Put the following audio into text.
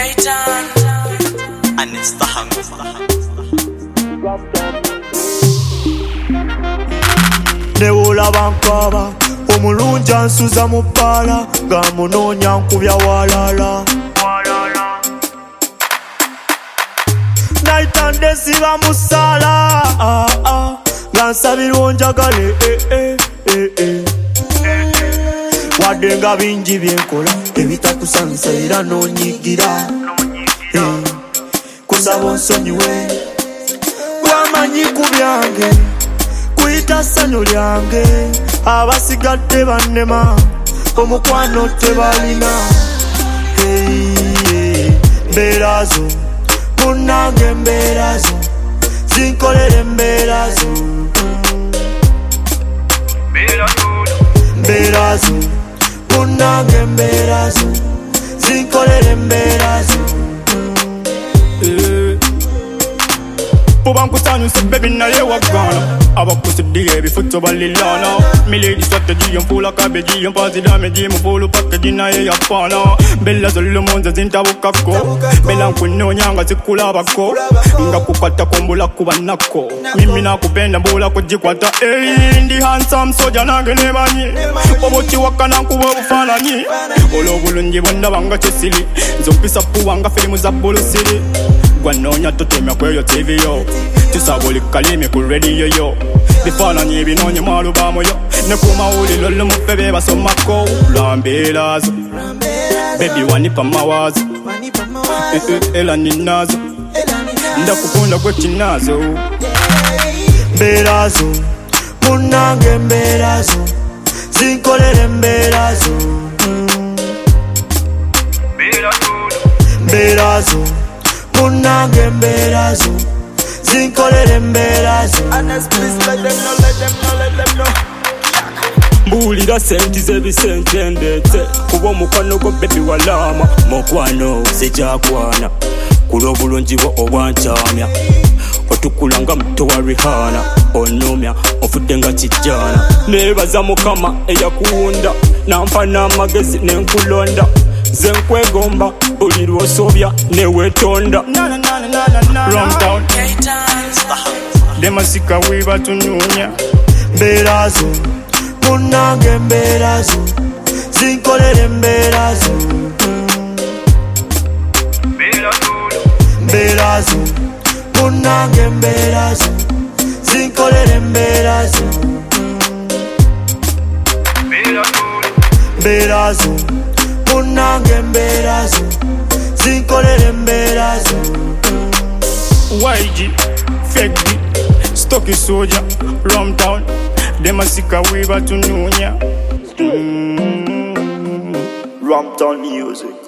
K-Town. And it's the hunger. Newola bankaba omulungi ansuza mu bbala nga munoonya nkubya walala nayitande siba mu ssaala nga nsabirwa njagale wadde nga bingi byenkola ebitakusanyusa era n'onyigira kusaba onsonyiwe bwamanyi ku byange kuyita ssanyu lyange abasigadde bannema omukwano tebalina mbeerazo munnange mbeerazo zinkolere mbeerazo mbeerazo munnange mbeerazo zinkolere mbeerazo Puban kusanyuse baby naye wagana abakusidiye ebifuto balilana milady strategy mfula kabeji mpazira meji mfulu package naye yapana bella zolumonza zintabukako bella nkunonyanga zikulabako nga kupata kombula kubanako mimi nakupenda mbula kujikwata ndi handsome soja nange nebanyi oboti wakana nkuba obufananyi olobulungi bonna banga kyesiri zompisa puwanga filimu za bulusiri gwanonya totemya kweyo TV yo tusabuli kalimi ku radio yo bifananyi ebinonye mwalubamu yo ne ku mawuliro lumuffe bebasomako lwambeerazo baby wanipa mawazo era ninazo ndakukunda gwe kinazo mbeerazo munnange mbeerazo zinkolere mbeerazo mbeerazo munnange mbeerazo zinkolere mbeerazo mbuulira senti z'ebisente ndetse kuba omukwano gwo bebi walaama mukwano sijakwana kulwa obulungi bwo obwankyamya otukula nga muto wa Rihanna onumya ofudde nga kijjaana neebaza mukama eyakuwunda nampa n'amagezi nenkulonda ze nkwegomba buli lwosobya neweetonda Rumtown demasika wiba tunyunya mbeerazo munnange mbeerazo zinkolere mbeerazo mbeerazo munnange mbeerazo zinkolere mbeerazo mbeerazo munnange mbeerazo zinkolere mbeerazo YG Fegdi Stocky Soldier Rumtown demasika wiba tunyunya Rumtown music.